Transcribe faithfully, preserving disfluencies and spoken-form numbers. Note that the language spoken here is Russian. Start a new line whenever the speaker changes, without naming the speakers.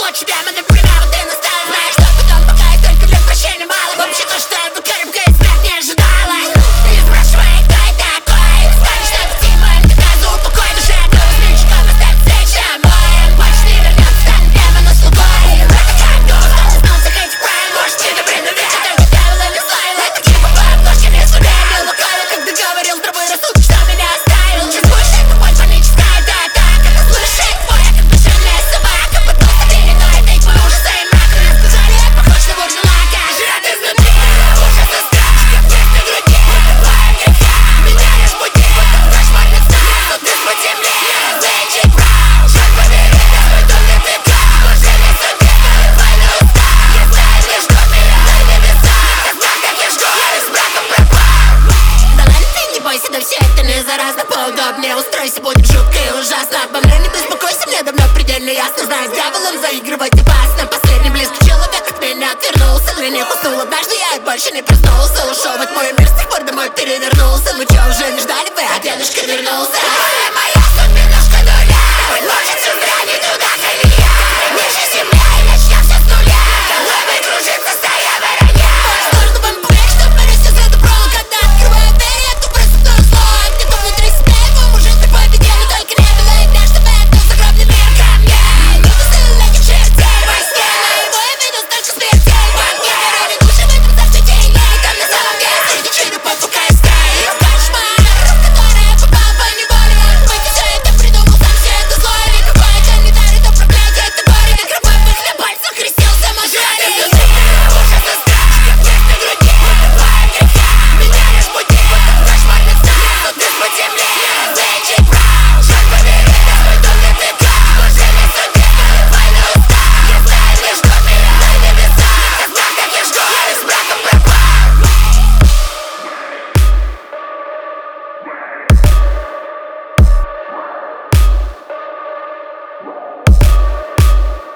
плачу прямо на примеру, ты настала. Знаешь, что потом пока и только для прощения мало. Вообще то, что эта крепкая смерть не ожидала. Не спрашивай, кто я такой. Скажешь, что это Тима, мне сразу упокой душе. Кто из мальчиков оставит встреча мой. Больше не вернется, станет прямо на слугой. Прокачай дух, кто не знал всех этих правил. Может, не добрый, но вечер только дьявола не славил. Это типа по обложке не сумел. Лукавил, когда говорил, травой рассудок, что меня оставил. Сейчас больше это боль, паническая атака. Это слышит твой, как бешеная собака. Потом стабильный, но это и твой ужас, и мрак. Мне сказали, я похож на буржелака. Жрет изнутри, ужас и страх. Как вверх на груди, твоя греха. Меняешь пути, будто кошмар не знаю. Но ты спути мне, различить прав. Черт побери, твой дом не петля. Блаженный судья, война уста. Я знаю лишь, что меня на небеса. Это знак, как я жгу, я из брака пропал. Да ладно, ты не бойся, да все это не заразно. Поудобнее устройся, будет жутко и ужасно. Обо мне не беспокойся, мне давно предельно ясно. Знаю, с дьяволом заигрывать опасно. Последний близкий человек от меня отвернулся. Для них уснул однажды, я и больше не проснулся. Ушел в мой мир, с тех пор домой перевернулся.